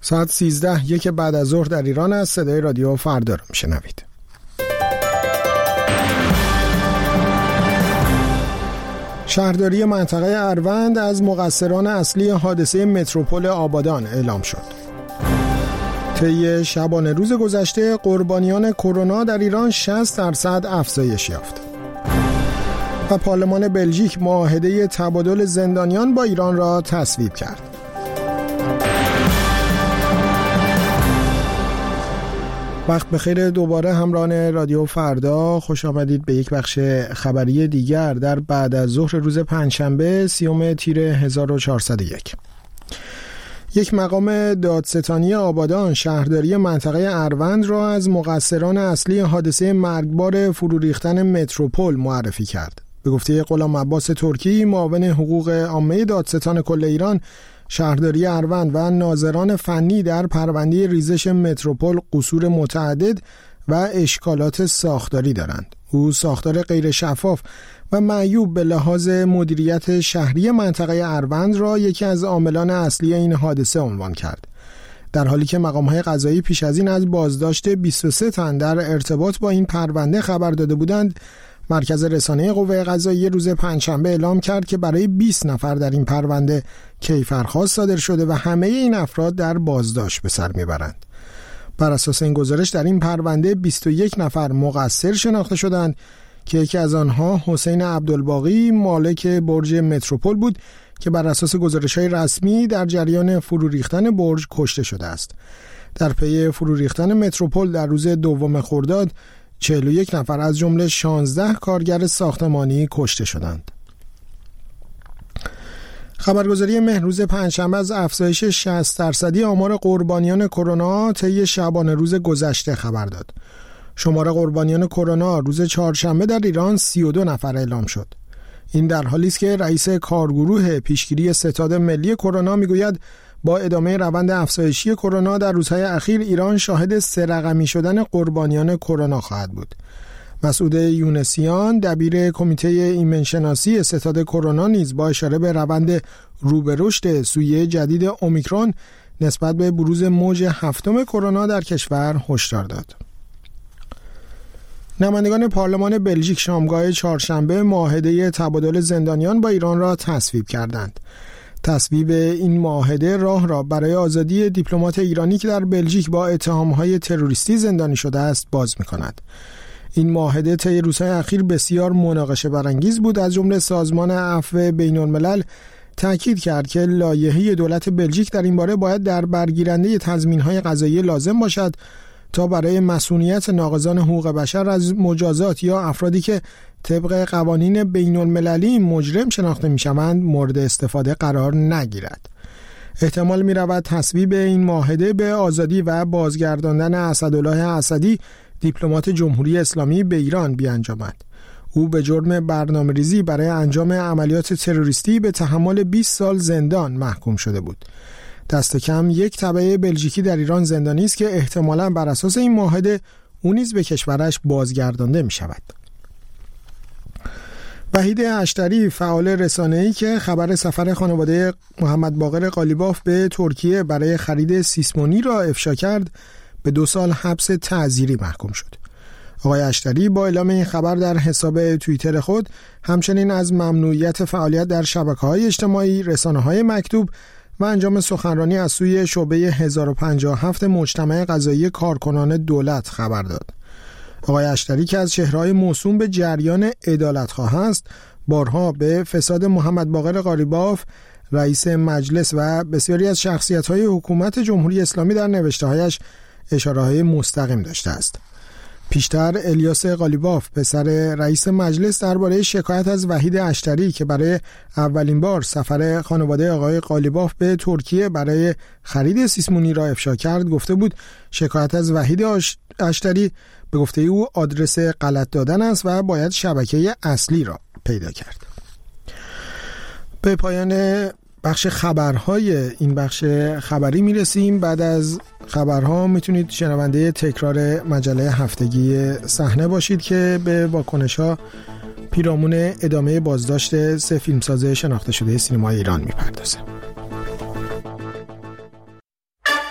ساعت 13:01 بعد از ظهر در ایران است. صدای رادیو فردا رو میشنوید. شهرداری منطقه اروند از مقصران اصلی حادثه متروپول آبادان اعلام شد. طی شبانه روز گذشته قربانیان کرونا در ایران 60% افزایش یافت. و پارلمان بلژیک معاهده تبادل زندانیان با ایران را تصویب کرد. وقت بخیر دوباره همراهان رادیو فردا، خوش آمدید به یک بخش خبری دیگر در بعد از ظهر روز پنجشنبه 30 تیر 1401. یک مقام دادستانی آبادان شهرداری منطقه اروند را از مقصران اصلی حادثه مرگبار فرو ریختن متروپول معرفی کرد. به گفته غلام عباس ترکی، معاون حقوق عامه دادستان کل ایران، شهرداری اروند و ناظران فنی در پرونده ریزش متروپول قصور متعدد و اشکالات ساختاری دارند. او ساختار غیر شفاف و معیوب به لحاظ مدیریت شهری منطقه اروند را یکی از عاملان اصلی این حادثه عنوان کرد. در حالی که مقام‌های قضایی پیش از این از بازداشت 23 تن در ارتباط با این پرونده خبر داده بودند، مرکز رسانه قوه قضاییه روز پنجشنبه اعلام کرد که برای 20 نفر در این پرونده کیفرخواست صادر شده و همه این افراد در بازداشت به سر میبرند. بر اساس این گزارش در این پرونده 21 نفر مقصر شناخته شدند که یکی از آنها حسین عبدالباقی مالک برج متروپول بود که بر اساس گزارش‌های رسمی در جریان فرو ریختن برج کشته شده است. در پی فرو ریختن متروپول در روز 2 خرداد 41 نفر از جمله 16 کارگر ساختمانی کشته شدند. خبرگزاری مهر روز پنجشنبه از افزایش 60% آمار قربانیان کرونا طی شبانه روز گذشته خبر داد. شمار قربانیان کرونا روز چهارشنبه در ایران 32 نفر اعلام شد. این در حالی است که رئیس کارگروه پیشگیری ستاد ملی کرونا میگوید با ادامه روند افزایشی کرونا در روزهای اخیر ایران شاهد 3 رقمی شدن قربانیان کرونا خواهد بود. مسعود یونسیان دبیر کمیته ایمنشناسی ستاد کرونا نیز با اشاره به روند رو به رشد سویه جدید اومیکرون نسبت به بروز موج 7 کرونا در کشور هشدار داد. نمایندگان پارلمان بلژیک شامگاه چهارشنبه معاهده تبادل زندانیان با ایران را تصویب کردند. تصویب این معاهده راه را برای آزادی دیپلمات ایرانی که در بلژیک با اتهام‌های تروریستی زندانی شده است باز می‌کند. این معاهده طی روزهای اخیر بسیار مناقشه برانگیز بود. از جمله سازمان عفو بین‌الملل تاکید کرد که لایحه دولت بلژیک در این باره باید در برگیرنده تضمین‌های قضایی لازم باشد تا برای مسئولیت ناقضان حقوق بشر از مجازات یا افرادی که طبق قوانین بین‌المللی مجرم شناخته می‌شوند مورد استفاده قرار نگیرد. احتمال می‌رود تصویب این معاهده به آزادی و بازگرداندن اسدالله اسدی دیپلمات جمهوری اسلامی به ایران بیانجامد. او به جرم برنامه‌ریزی برای انجام عملیات تروریستی به تحمل 20 سال زندان محکوم شده بود. دست کم یک تبع بلژیکی در ایران زندانی است که احتمالاً بر اساس این معاهده او نیز به کشورش بازگردانده می شود. وحید اشتری فعال رسانه‌ای که خبر سفر خانواده محمد باقر قالیباف به ترکیه برای خرید سیسمونی را افشا کرد به 2 سال حبس تعزیری محکوم شد. آقای اشتری با اعلام این خبر در حساب توییتر خود همچنین از ممنوعیت فعالیت در شبکه‌های اجتماعی، رسانه‌های مکتوب و انجام سخنرانی از سوی شعبه 1057 مجتمع قضایی کارکنان دولت خبر داد. آقای اشتری که از چهره‌های موسوم به جریان عدالتخواه است، بارها به فساد محمد باقر قالیباف، رئیس مجلس و بسیاری از شخصیت‌های حکومت جمهوری اسلامی در نوشته‌هایش اشاره‌های مستقیم داشته است. پیشتر الیاس قالیباف پسر رئیس مجلس درباره شکایت از وحید اشتری که برای اولین بار سفر خانواده آقای قالیباف به ترکیه برای خرید سیسمونی را افشا کرد گفته بود شکایت از وحید اشتری به گفته او آدرس غلط دادن است و باید شبکه اصلی را پیدا کرد. به پایان بخش خبرهای این بخش خبری میرسیم. بعد از خبرها میتونید شنونده تکرار مجله هفتگی صحنه باشید که به واکنش‌ها پیرامون ادامه بازداشت 3 فیلمساز شناخته شده سینمای ایران میپردازه.